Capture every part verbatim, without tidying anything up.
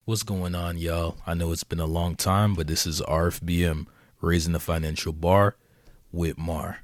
What's going on, y'all? I know it's been a long time, but this is R F B M, Raising the Financial Bar with Mar.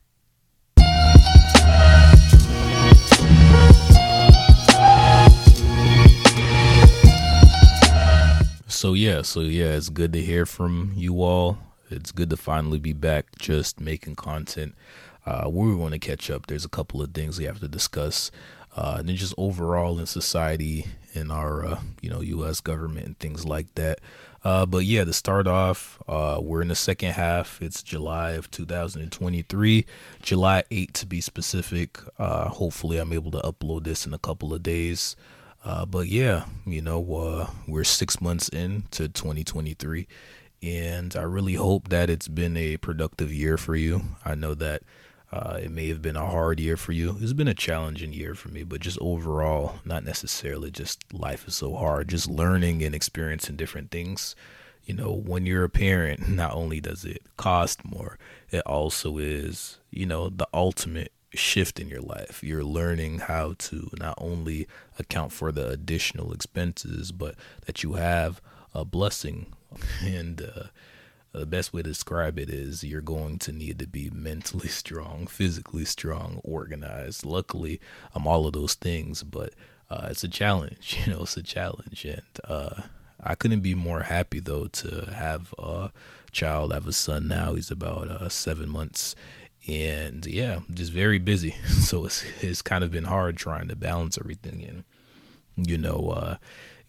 So yeah, so yeah, it's good to hear from you all. It's good to finally be back just making content. Uh, we want to catch up. There's a couple of things we have to discuss. Uh, and then just overall in society, in our, uh, you know, U S government and things like that. Uh, but yeah, to start off, uh, we're in the second half. It's July of two thousand twenty-three, July eighth to be specific. Uh, hopefully I'm able to upload this in a couple of days. Uh, but yeah, you know, uh, we're six months into twenty twenty-three, and I really hope that it's been a productive year for you. I know that uh, it may have been a hard year for you. It's been a challenging year for me, but just overall, not necessarily just life is so hard, just learning and experiencing different things. You know, when you're a parent, not only does it cost more, it also is, you know, the ultimate shift in your life. You're learning how to not only account for the additional expenses, but that you have a blessing. And uh, the best way to describe it is you're going to need to be mentally strong, physically strong, organized. Luckily, I'm all of those things, but uh, it's a challenge. You know, it's a challenge. And uh, I couldn't be more happy, though, to have a child. I have a son now. He's about uh, seven months. And yeah, just very busy. So it's it's kind of been hard trying to balance everything and, you know, uh,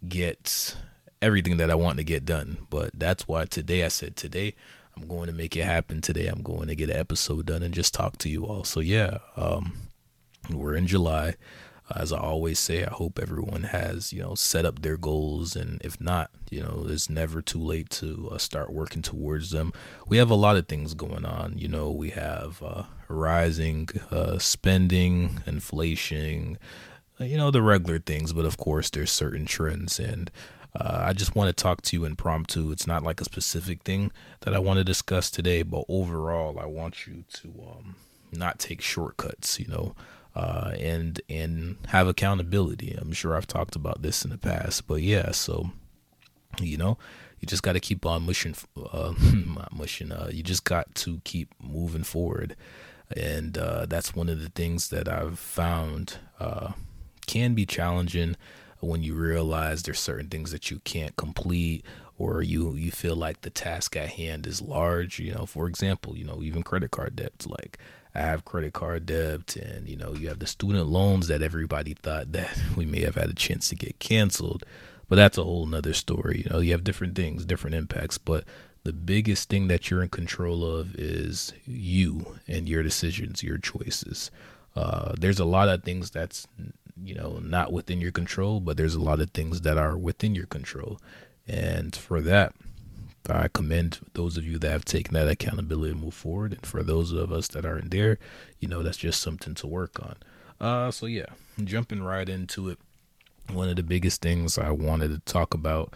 get everything that I want to get done. But that's why today I said today I'm going to make it happen. Today I'm going to get an episode done and just talk to you all. So yeah, um, we're in July. As I always say, I hope everyone has, you know, set up their goals. And if not, you know, it's never too late to uh, start working towards them. We have a lot of things going on. You know, we have uh, rising uh, spending, inflation, uh, you know, the regular things. But of course, there's certain trends. And uh, I just want to talk to you impromptu. It's not like a specific thing that I want to discuss today. But overall, I want you to um, not take shortcuts, you know. Uh, and and have accountability. I'm sure I've talked about this in the past, but yeah, so, you know, you just got to keep on mushing, uh, not mushing, uh, you just got to keep moving forward. And uh, that's one of the things that I've found uh, can be challenging when you realize there's certain things that you can't complete, or you, you feel like the task at hand is large. You know, for example, you know, even credit card debts, like I have credit card debt, and, you know, you have the student loans that everybody thought that we may have had a chance to get canceled, but that's a whole nother story. You know, you have different things, different impacts, but the biggest thing that you're in control of is you and your decisions, your choices. Uh, there's a lot of things that's, you know, not within your control, but there's a lot of things that are within your control. And for that, I commend those of you that have taken that accountability to move forward. And for those of us that aren't there, you know, that's just something to work on. Uh, so yeah, jumping right into it. One of the biggest things I wanted to talk about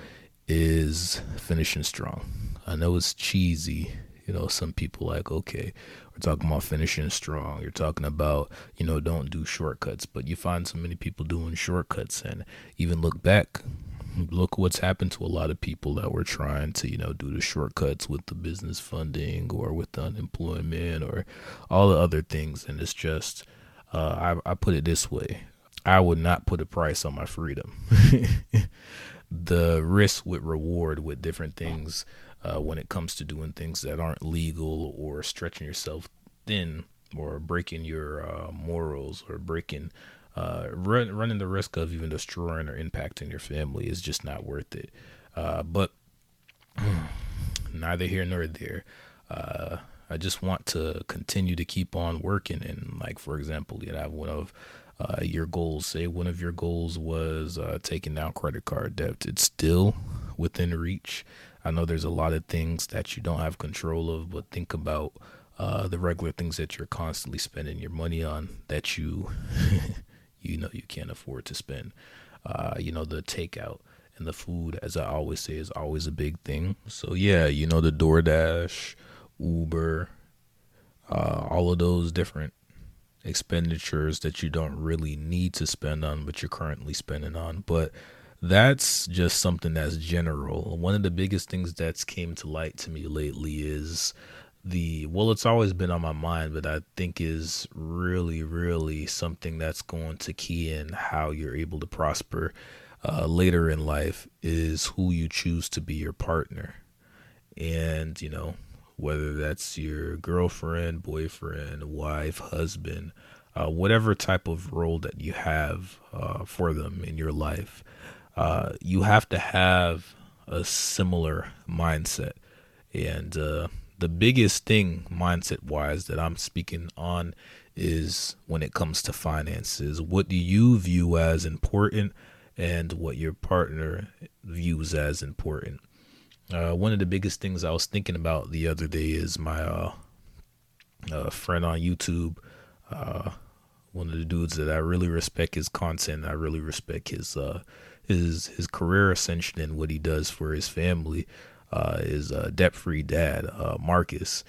is finishing strong. I know it's cheesy. You know, some people like, okay, we're talking about finishing strong. You're talking about, you know, don't do shortcuts, but you find so many people doing shortcuts. And even look back, look what's happened to a lot of people that were trying to, you know, do the shortcuts with the business funding or with the unemployment or all the other things. And it's just, uh, I, I put it this way. I would not put a price on my freedom. The risk with reward with different things uh, when it comes to doing things that aren't legal or stretching yourself thin or breaking your uh, morals or breaking Uh, run, running the risk of even destroying or impacting your family is just not worth it. Uh, but neither here nor there. Uh, I just want to continue to keep on working. And like, for example, you know, one of uh, your goals, say one of your goals was uh, taking down credit card debt. It's still within reach. I know there's a lot of things that you don't have control of, but think about uh, the regular things that you're constantly spending your money on that you you know you can't afford to spend. Uh, you know, the takeout and the food, as I always say, is always a big thing. So yeah, you know, the DoorDash, Uber, uh, all of those different expenditures that you don't really need to spend on, but you're currently spending on. But That's just something that's general. One of the biggest things that's came to light to me lately is the well, it's always been on my mind, but I think is really, really something that's going to key in how you're able to prosper uh, later in life is who you choose to be your partner. And, you know, whether that's your girlfriend, boyfriend, wife, husband, uh, whatever type of role that you have uh, for them in your life, uh, you have to have a similar mindset. And uh, the biggest thing, mindset wise, that I'm speaking on is when it comes to finances. What do you view as important and what your partner views as important? Uh, one of the biggest things I was thinking about the other day is my uh, uh, friend on YouTube. Uh, one of the dudes that I really respect his content. I really respect his uh, his his career ascension and what he does for his family. Uh, is uh, debt free dad uh, Marcus.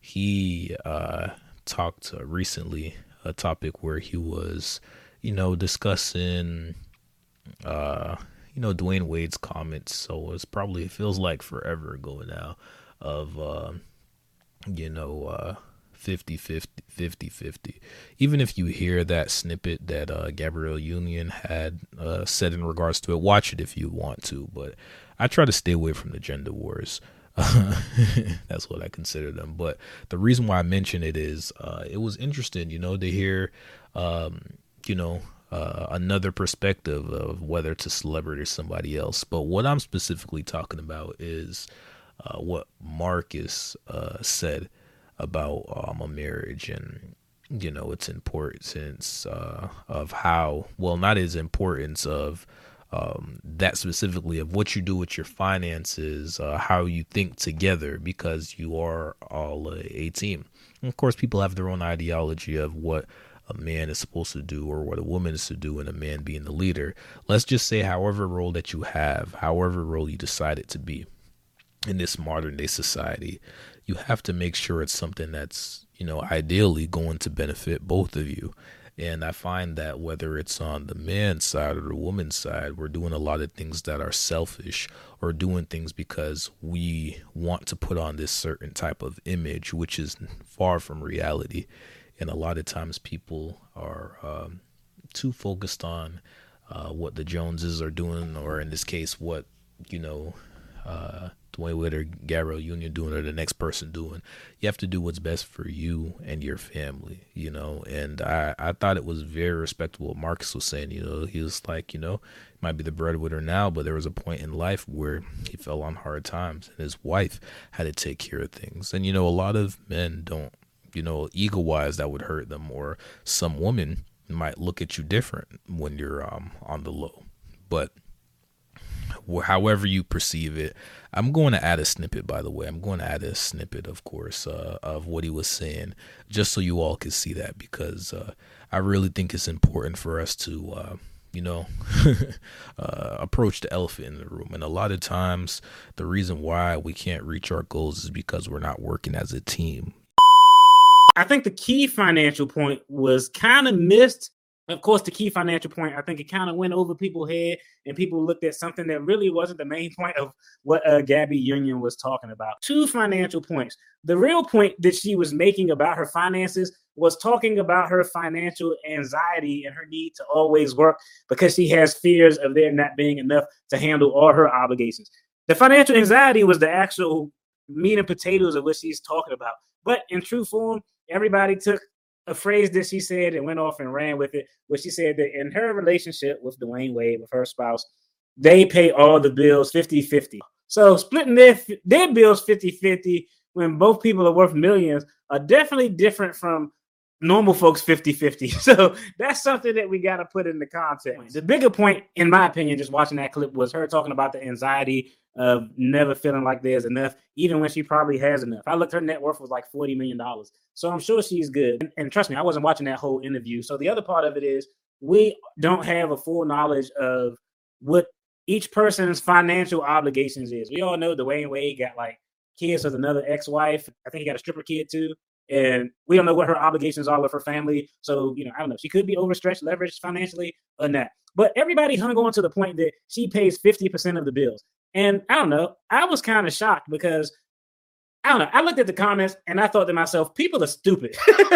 He uh, talked uh, recently a topic where he was, you know, discussing uh, you know, Dwayne Wade's comments. So it's probably it feels like forever ago now of uh, you know uh, fifty fifty fifty fifty. Even if you hear that snippet that uh, Gabrielle Union had uh, said in regards to it, watch it if you want to. But I try to stay away from the gender wars. That's what I consider them. But the reason why I mention it is uh, it was interesting, you know, to hear, um, you know, uh, another perspective of whether it's a celebrity or somebody else. But what I'm specifically talking about is uh, what Marcus uh, said about um, a marriage and, you know, its importance uh, of how, well, not its importance of um, that specifically of what you do with your finances, uh, how you think together, because you are all a, a team. And of course, people have their own ideology of what a man is supposed to do or what a woman is to do, and a man being the leader. Let's just say, however role that you have, however role you decide it to be in this modern day society, you have to make sure it's something that's, you know, ideally going to benefit both of you. And I find that whether it's on the man's side or the woman's side, we're doing a lot of things that are selfish or doing things because we want to put on this certain type of image, which is far from reality. And a lot of times people are um, too focused on uh, what the Joneses are doing, or in this case, what, you know, uh, Dwayne Wade or Gabrielle Union doing or the next person doing. You have to do what's best for you and your family, you know. And I, I thought it was very respectable what Marcus was saying. You know, he was like, you know, might be the breadwinner now, but there was a point in life where he fell on hard times and his wife had to take care of things. And, you know, a lot of men don't, you know, ego wise, that would hurt them, or some woman might look at you different when you're um, on the low. But however you perceive it, I'm going to add a snippet, by the way. I'm going to add a snippet, of course, uh, of what he was saying, just so you all can see that, because uh, I really think it's important for us to, uh, you know, uh, approach the elephant in the room. And a lot of times the reason why we can't reach our goals is because we're not working as a team. I think the key financial point was kind of missed. Of course, the key financial point, I think it kind of went over people's head, and people looked at something that really wasn't the main point of what uh, Gabby Union was talking about. Two financial points. The real point that she was making about her finances was talking about her financial anxiety and her need to always work because she has fears of there not being enough to handle all her obligations. The financial anxiety was the actual meat and potatoes of what she's talking about. But in true form, everybody took a phrase that she said and went off and ran with it, where she said that in her relationship with Dwayne Wade, with her spouse, they pay all the bills fifty-fifty. So splitting their, their bills fifty-fifty when both people are worth millions are definitely different from normal folks fifty-fifty. So that's something that we got to put in the context. The bigger point, in my opinion, just watching that clip, was her talking about the anxiety of never feeling like there's enough, even when she probably has enough. I looked, her net worth was like forty million dollars. So I'm sure she's good. And, and trust me, I wasn't watching that whole interview. So the other part of it is we don't have a full knowledge of what each person's financial obligations is. We all know Dwayne Wade got like kids with another ex-wife. I think he got a stripper kid too. And we don't know what her obligations are with her family. So, you know, I don't know. She could be overstretched, leveraged financially or not. But everybody hung on to the point that she pays fifty percent of the bills. And I don't know. I was kind of shocked because I don't know. I looked at the comments and I thought to myself, people are stupid.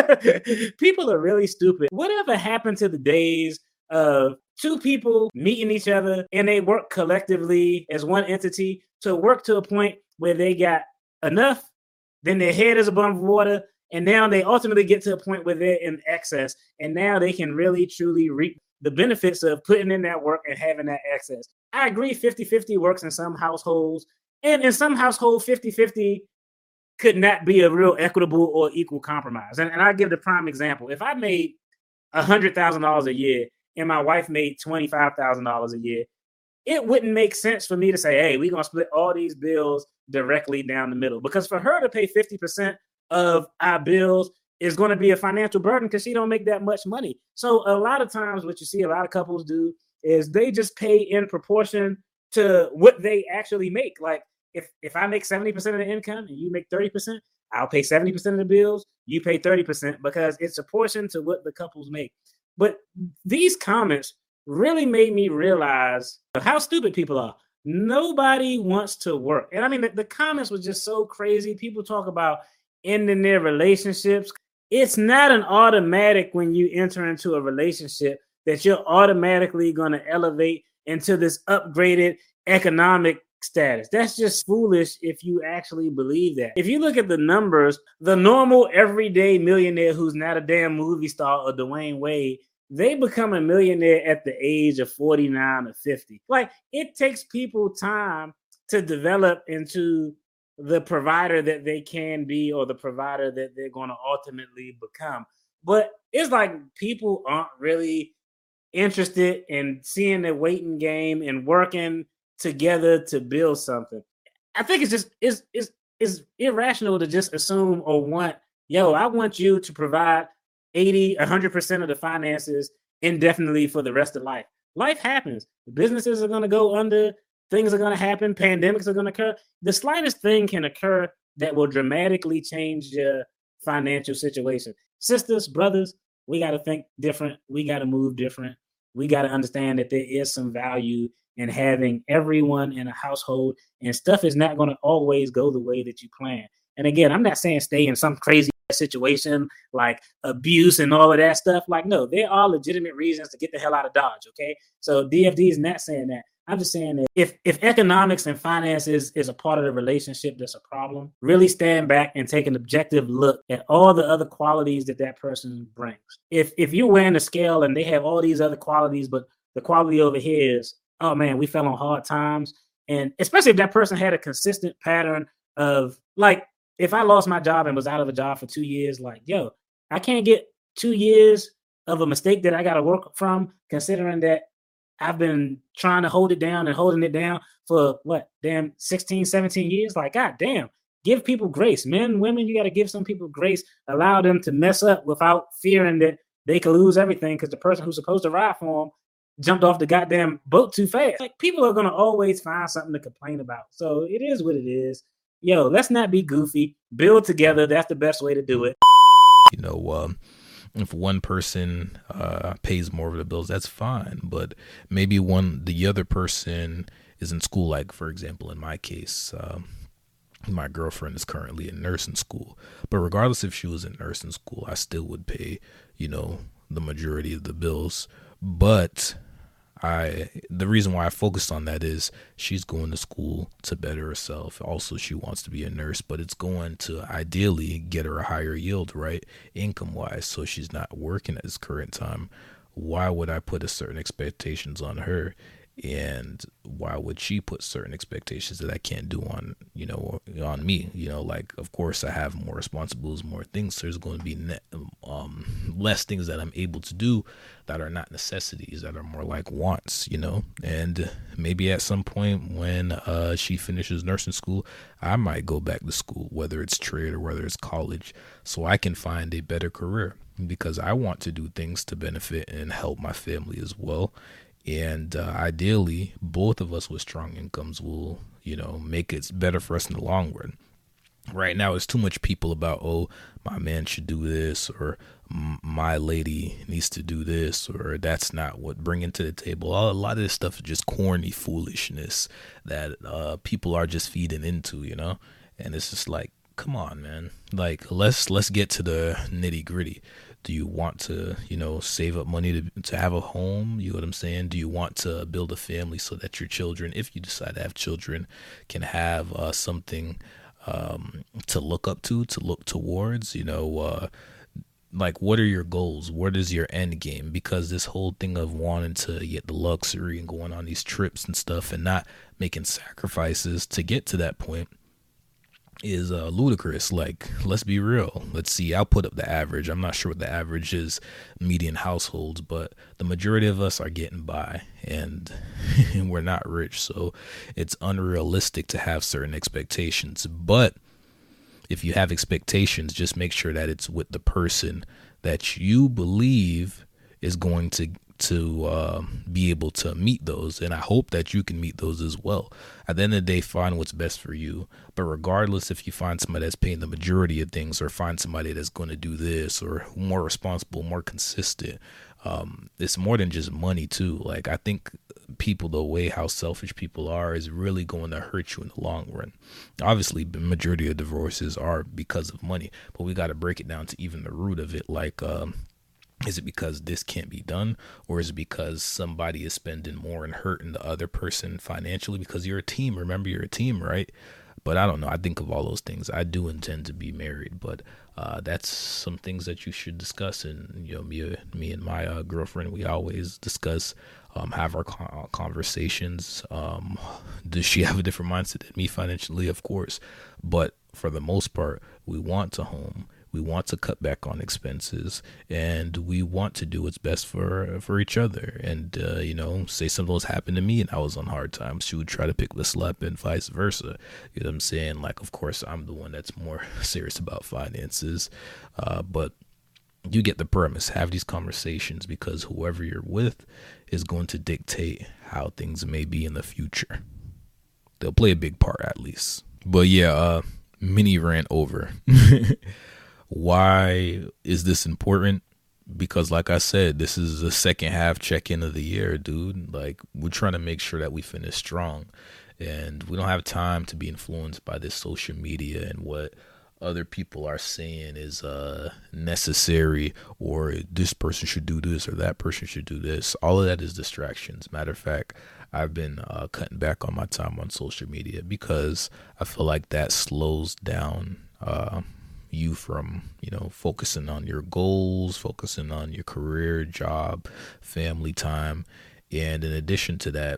People are really stupid. Whatever happened to the days of two people meeting each other and they work collectively as one entity to work to a point where they got enough, then their head is above water, and now they ultimately get to a point where they're in excess, and now they can really, truly reap the benefits of putting in that work and having that access. I agree fifty-fifty works in some households, and in some households, fifty-fifty could not be a real equitable or equal compromise. And, and I give the prime example. If I made one hundred thousand dollars a year and my wife made twenty-five thousand dollars a year, it wouldn't make sense for me to say, hey, we're going to split all these bills directly down the middle. Because for her to pay fifty percent of our bills is going to be a financial burden because she don't make that much money. So a lot of times what you see a lot of couples do is they just pay in proportion to what they actually make. Like, If if I make seventy percent of the income and you make thirty percent, I'll pay seventy percent of the bills, you pay thirty percent because it's a portion to what the couples make. But these comments really made me realize how stupid people are. Nobody wants to work. And I mean, the, the comments were just so crazy. People talk about ending their relationships. It's not an automatic when you enter into a relationship that you're automatically going to elevate into this upgraded economic status. That's just foolish if you actually believe that. If you look at the numbers, the normal everyday millionaire who's not a damn movie star or Dwayne Wade, they become a millionaire at the age of forty-nine or fifty. Like, it takes people time to develop into the provider that they can be or the provider that they're going to ultimately become. But it's like people aren't really interested in seeing the waiting game and working together to build something. I think it's just it's it's it's irrational to just assume or want, yo, I want you to provide eighty, one hundred percent of the finances indefinitely for the rest of life. Life happens. Businesses are going to go under. Things are going to happen. Pandemics are going to occur. The slightest thing can occur that will dramatically change your financial situation. Sisters, brothers, we got to think different. We got to move different. We got to understand that there is some value in having everyone in a household, and stuff is not going to always go the way that you plan. And again, I'm not saying stay in some crazy situation like abuse and all of that stuff. Like, no, there are legitimate reasons to get the hell out of Dodge. Okay. So D F D is not saying that. I'm just saying that if, if economics and finances is a part of the relationship that's a problem, really stand back and take an objective look at all the other qualities that that person brings. If if you're wearing a scale and they have all these other qualities, but the quality over here is, oh man, we fell on hard times. And especially if that person had a consistent pattern of, like, if I lost my job and was out of a job for two years, like, yo, I can't get two years of a mistake that I got to work from, considering that I've been trying to hold it down and holding it down for what, damn, sixteen, seventeen years. Like, God damn, give people grace. Men, women, you got to give some people grace. Allow them to mess up without fearing that they could lose everything because the person who's supposed to ride for them jumped off the goddamn boat too fast. Like, people are going to always find something to complain about. So it is what it is. Yo, let's not be goofy. Build together. That's the best way to do it. You know, um, if one person uh, pays more of the bills, that's fine. But maybe one, the other person is in school. Like, for example, in my case, uh, my girlfriend is currently in nursing school. But regardless if she was in nursing school, I still would pay, you know, the majority of the bills. But I, the reason why I focused on that is she's going to school to better herself. Also, she wants to be a nurse, but it's going to ideally get her a higher yield, right? Income wise. So she's not working at this current time. Why would I put a certain expectations on her? And why would she put certain expectations that I can't do on, you know, on me? You know, like, of course I have more responsibilities, more things. So there's going to be ne- um, less things that I'm able to do that are not necessities, that are more like wants, you know. And maybe at some point when uh, she finishes nursing school, I might go back to school, whether it's trade or whether it's college, so I can find a better career, because I want to do things to benefit and help my family as well. And uh, ideally, both of us with strong incomes will, you know, make it better for us in the long run. Right now, it's too much people about, oh, my man should do this, or my lady needs to do this, or that's not what bringing to the table. A lot of this stuff is just corny foolishness that uh, people are just feeding into, you know. And it's just like, come on, man. Like, let's let's get to the nitty gritty. Do you want to, you know, save up money to to have a home? You know what I'm saying? Do you want to build a family so that your children, if you decide to have children, can have uh, something um, to look up to, to look towards? You know, uh, like, what are your goals? What is your end game? Because this whole thing of wanting to get the luxury and going on these trips and stuff and not making sacrifices to get to that point is uh, ludicrous. Like, let's be real. Let's see. I'll put up the average. I'm not sure what the average is, median households, but the majority of us are getting by, and we're not rich. So it's unrealistic to have certain expectations. But if you have expectations, just make sure that it's with the person that you believe is going to to uh, be able to meet those. And I hope that you can meet those as well. At the end of the day, find what's best for you. But regardless, if you find somebody that's paying the majority of things, or find somebody that's going to do this, or more responsible, more consistent, um, it's more than just money too. Like, I think people, the way how selfish people are is really going to hurt you in the long run. Obviously, the majority of divorces are because of money, but we got to break it down to even the root of it. Like, um, is it because this can't be done, or is it because somebody is spending more and hurting the other person financially? Because you're a team. Remember, you're a team, right? But I don't know. I think of all those things. I do intend to be married, but uh, that's some things that you should discuss. And, you know, me, me and my uh, girlfriend, we always discuss, um, have our con- conversations. Um, does she have a different mindset than me financially? Of course. But for the most part, we want a home. We want to cut back on expenses, and we want to do what's best for for each other. And, uh, you know, say something was happened to me and I was on hard times, she would try to pick this up, and vice versa. You know what I'm saying? Like, of course, I'm the one that's more serious about finances, uh, but you get the premise. Have these conversations, because whoever you're with is going to dictate how things may be in the future. They'll play a big part, at least. But yeah, uh, mini rant over. Why is this important? Because, like I said, this is the second half check-in of the year, dude. Like, we're trying to make sure that we finish strong, and we don't have time to be influenced by this social media and what other people are saying is uh necessary, or this person should do this, or that person should do this. All of that is distractions. Matter of fact, I've been uh, cutting back on my time on social media because I feel like that slows down uh you from, you know, focusing on your goals, focusing on your career, job, family time. And in addition to that,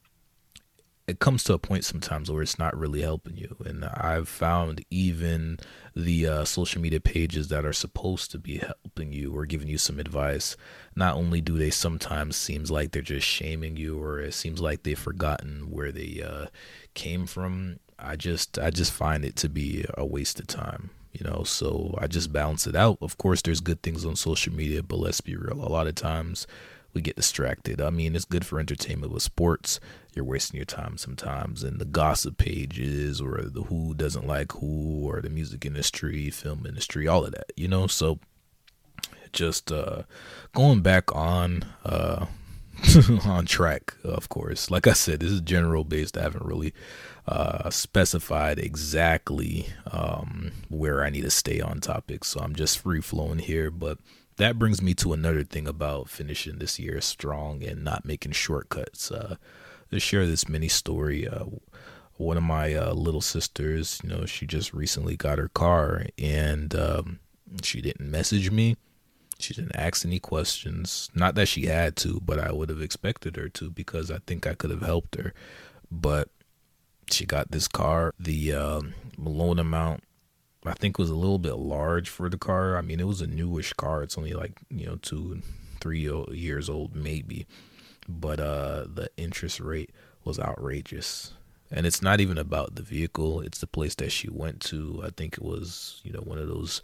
it comes to a point sometimes where it's not really helping you. And I've found even the uh, social media pages that are supposed to be helping you or giving you some advice, not only do they sometimes seems like they're just shaming you, or it seems like they've forgotten where they uh, came from. I just I just find it to be a waste of time. You know, so I just balance it out. Of course, there's good things on social media, but let's be real. A lot of times we get distracted. I mean, it's good for entertainment with sports. You're wasting your time sometimes in the gossip pages, or the who doesn't like who, or the music industry, film industry, all of that, you know? So just uh, going back on uh, on track, of course. Like I said, this is general based. I haven't really uh, specified exactly um, where I need to stay on topics, so I'm just free flowing here. But that brings me to another thing about finishing this year strong and not making shortcuts. Uh, to share this mini story, uh, one of my uh, little sisters, you know, she just recently got her car, and um, she didn't message me. She didn't ask any questions. Not that she had to, but I would have expected her to, because I think I could have helped her. But she got this car. The um, loan amount, I think, was a little bit large for the car. I mean, it was a newish car. It's only like, you know, two, three years old, maybe. But uh, the interest rate was outrageous. And it's not even about the vehicle. It's the place that she went to. I think it was, you know, one of those,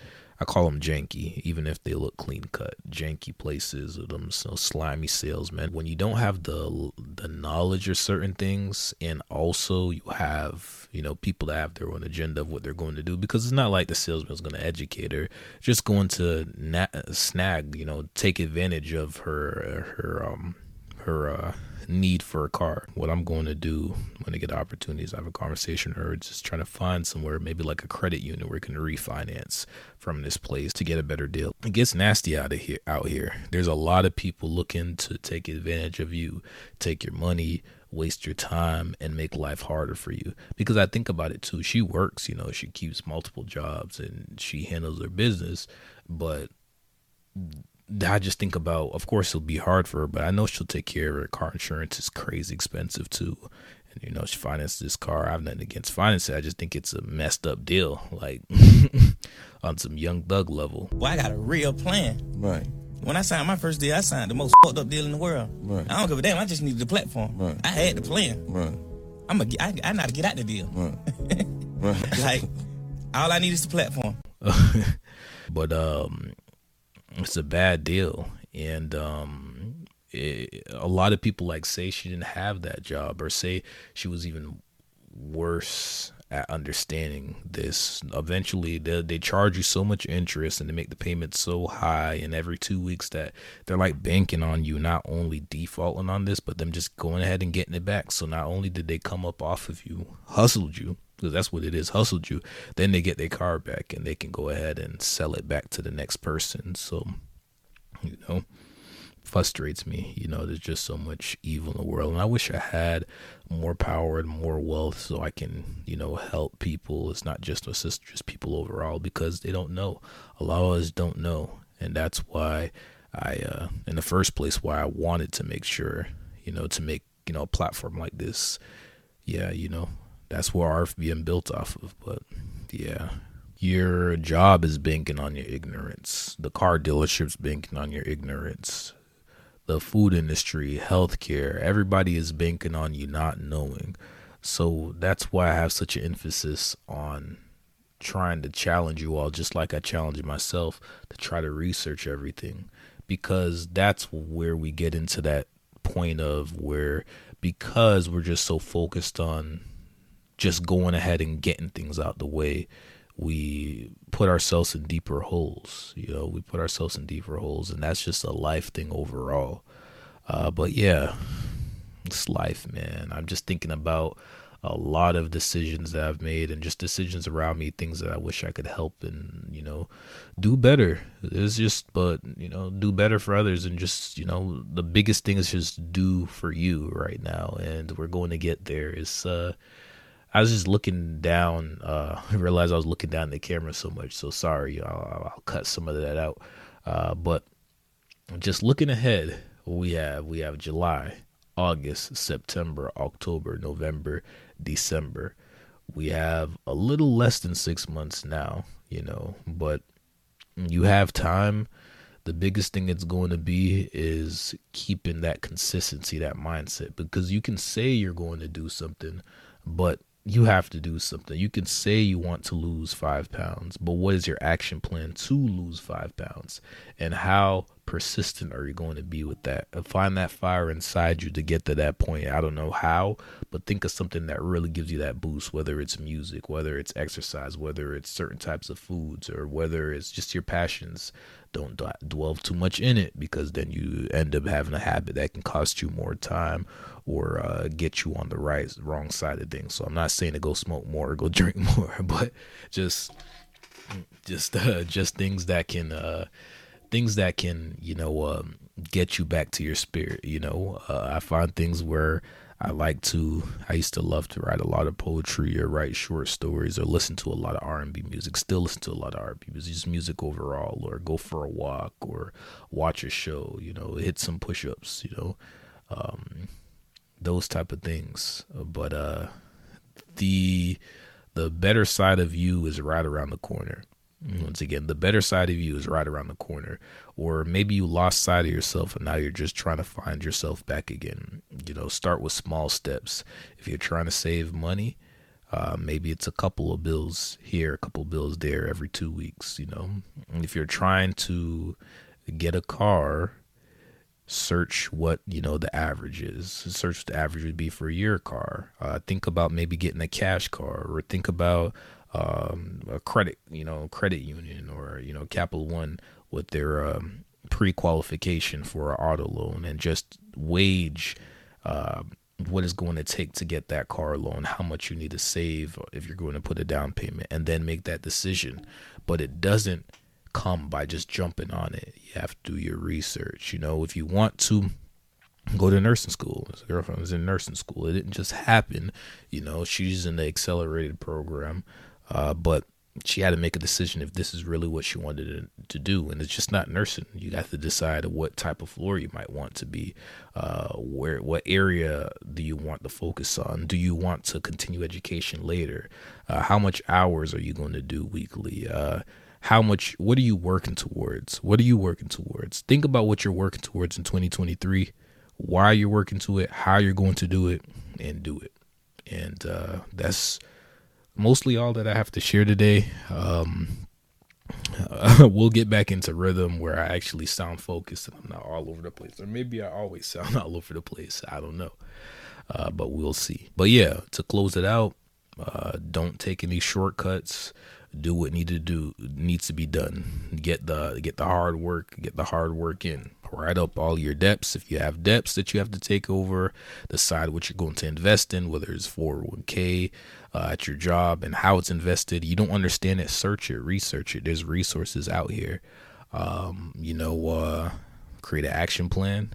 I call them janky, even if they look clean cut. Janky places or them so slimy salesmen. When you don't have the the knowledge of certain things, and also you have, you know, people that have their own agenda of what they're going to do, because it's not like the salesman's going to educate her, just going to na- snag, you know, take advantage of her her um her uh need for a car. What I'm going to do when I get opportunities, I have a conversation or just trying to find somewhere, maybe like a credit union where you can refinance from this place to get a better deal. It gets nasty out of here out here. There's a lot of people looking to take advantage of you, take your money, waste your time, and make life harder for you. Because I think about it too. She works, you know, she keeps multiple jobs and she handles her business, but I just think about, of course, it'll be hard for her, but I know she'll take care of her. Car insurance is crazy expensive too. And, you know, she financed this car. I have nothing against financing. I just think it's a messed up deal, like on some Young Thug level. Well, I got a real plan. Right. When I signed my first deal, I signed the most fucked up deal in the world. Right. I don't give a damn. I just needed the platform. Right. I had the plan. Right. I'm a, I, I know how to get out the deal. Right. Right. Like, all I need is the platform. But um, it's a bad deal. And um, it, a lot of people like say she didn't have that job, or say she was even worse at understanding this. Eventually they, they charge you so much interest and they make the payments so high, and every two weeks that they're like banking on you not only defaulting on this, but them just going ahead and getting it back. So not only did they come up off of you, hustled you, because that's what it is, hustled you, then they get their car back and they can go ahead and sell it back to the next person. So, you know, frustrates me. You know, there's just so much evil in the world, and I wish I had more power and more wealth so I can, you know, help people. It's not just us, it's just people overall, because they don't know. A lot of us don't know, and that's why I, uh, in the first place, why I wanted to make sure, you know, to make, you know, a platform like this. Yeah, you know, that's where R F B M built off of. But yeah, your job is banking on your ignorance. The car dealership's banking on your ignorance. The food industry, healthcare, everybody is banking on you not knowing. So that's why I have such an emphasis on trying to challenge you all, just like I challenge myself to try to research everything, because that's where we get into that point of where, because we're just so focused on just going ahead and getting things out the way, we put ourselves in deeper holes. You know, we put ourselves in deeper holes, and that's just a life thing overall. Uh, but yeah, it's life, man. I'm just thinking about a lot of decisions that I've made, and just decisions around me, things that I wish I could help and, you know, do better. It's just, but, you know, do better for others, and just, you know, the biggest thing is just do for you right now. And we're going to get there. It's, uh, I was just looking down. Uh, I realized I was looking down at the camera so much. So sorry, I'll, I'll cut some of that out. Uh, but just looking ahead, we have we have July, August, September, October, November, December. We have a little less than six months now, you know, but you have time. The biggest thing it's going to be is keeping that consistency, that mindset, because you can say you're going to do something, but you have to do something. You can say you want to lose five pounds, but what is your action plan to lose five pounds? And how persistent are you going to be with that? Find that fire inside you to get to that point. I don't know how, but think of something that really gives you that boost, whether it's music, whether it's exercise, whether it's certain types of foods, or whether it's just your passions. Don't d- dwell too much in it, because then you end up having a habit that can cost you more time, or uh, get you on the right, wrong side of things. So I'm not saying to go smoke more or go drink more, but just, just, uh, just things that can, uh, things that can, you know, um, get you back to your spirit. You know, uh, I find things where I like to, I used to love to write a lot of poetry, or write short stories, or listen to a lot of R and B music, still listen to a lot of R and B music, just music overall, or go for a walk, or watch a show, you know, hit some push-ups, you know, um, those type of things. But uh, the the better side of you is right around the corner. Once again, the better side of you is right around the corner. Or maybe you lost sight of yourself and now you're just trying to find yourself back again. You know, start with small steps. If you're trying to save money, Uh, maybe it's a couple of bills here, a couple of bills there every two weeks, you know. And if you're trying to get a car, search what, you know, the average is. Search what the average would be for your car. Uh, think about maybe getting a cash car, or think about um, a credit, you know, credit union, or, you know, Capital One with their um, pre-qualification for an auto loan, and just wage uh, what it's going to take to get that car loan, how much you need to save if you're going to put a down payment, and then make that decision. But it doesn't come by just jumping on it. You have to do your research. You know, if you want to go to nursing school, his girlfriend was in nursing school. It didn't just happen. You know, she's in the accelerated program, uh, but she had to make a decision if this is really what she wanted to, to do. And it's just not nursing. You have to decide what type of floor you might want to be. Uh, where, what area do you want to focus on? Do you want to continue education later? Uh, how much hours are you going to do weekly? Uh, how much, what are you working towards? What are you working towards? Think about what you're working towards in twenty twenty-three, why you're working to it, how you're going to do it, and do it. And uh, that's mostly all that I have to share today. Um, uh, we'll get back into rhythm where I actually sound focused and I'm not all over the place. Or maybe I always sound all over the place. I don't know. Uh, but we'll see. But yeah, to close it out, uh, don't take any shortcuts. Do what need to do needs to be done. Get the get the hard work. Get the hard work in. Write up all your debts. If you have debts that you have to take over, decide what you're going to invest in, whether it's four oh one k uh, at your job, and how it's invested. You don't understand it, search it, research it. There's resources out here. Um, you know, uh, create an action plan.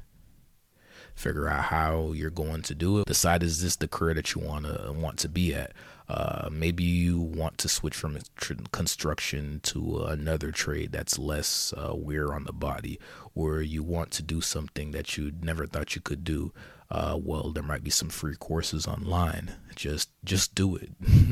Figure out how you're going to do it. Decide, is this the career that you want to want to be at? Uh, maybe you want to switch from tr- construction to another trade that's less uh, wear on the body, or you want to do something that you never thought you could do. Uh, well, there might be some free courses online. Just just do it.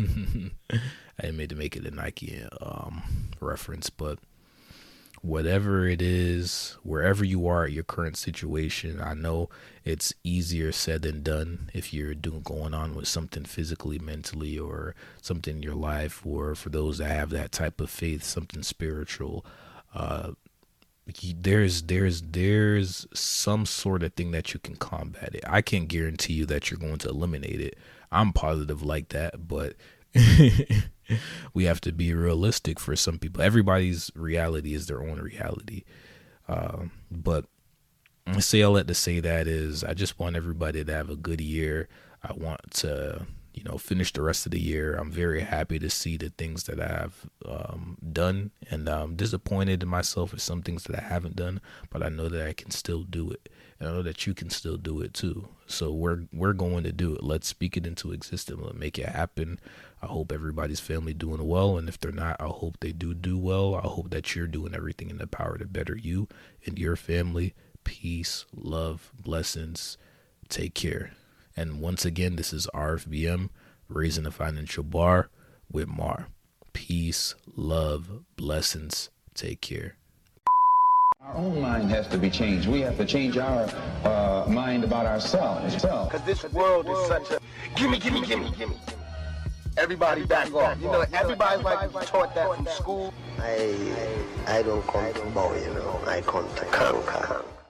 I made to make it a Nike um, reference, but whatever it is, wherever you are at your current situation, I know it's easier said than done if you're doing going on with something physically, mentally, or something in your life, or for those that have that type of faith, something spiritual. Uh, there's there's there's some sort of thing that you can combat it. I can't guarantee you that you're going to eliminate it. I'm positive like that, but we have to be realistic for some people. Everybody's reality is their own reality. Um, but I say all that to say that is I just want everybody to have a good year. I want to, you know, finish the rest of the year. I'm very happy to see the things that I've um, done, and I'm disappointed in myself for some things that I haven't done, but I know that I can still do it. And I know that you can still do it too. So we're we're going to do it. Let's speak it into existence. Let's make it happen. I hope everybody's family doing well, and if they're not, I hope they do do well. I hope that you're doing everything in the power to better you and your family. Peace, love, blessings. Take care. And once again, this is R F B M, Raising a Financial Bar with Mar. Peace, love, blessings. Take care. Our own mind has to be changed. We have to change our uh, mind about ourselves. Because this world is such a gimme, gimme, gimme, gimme. Everybody back off. You know, everybody's like taught that from school. I I don't come to bow, you know. I come to conquer.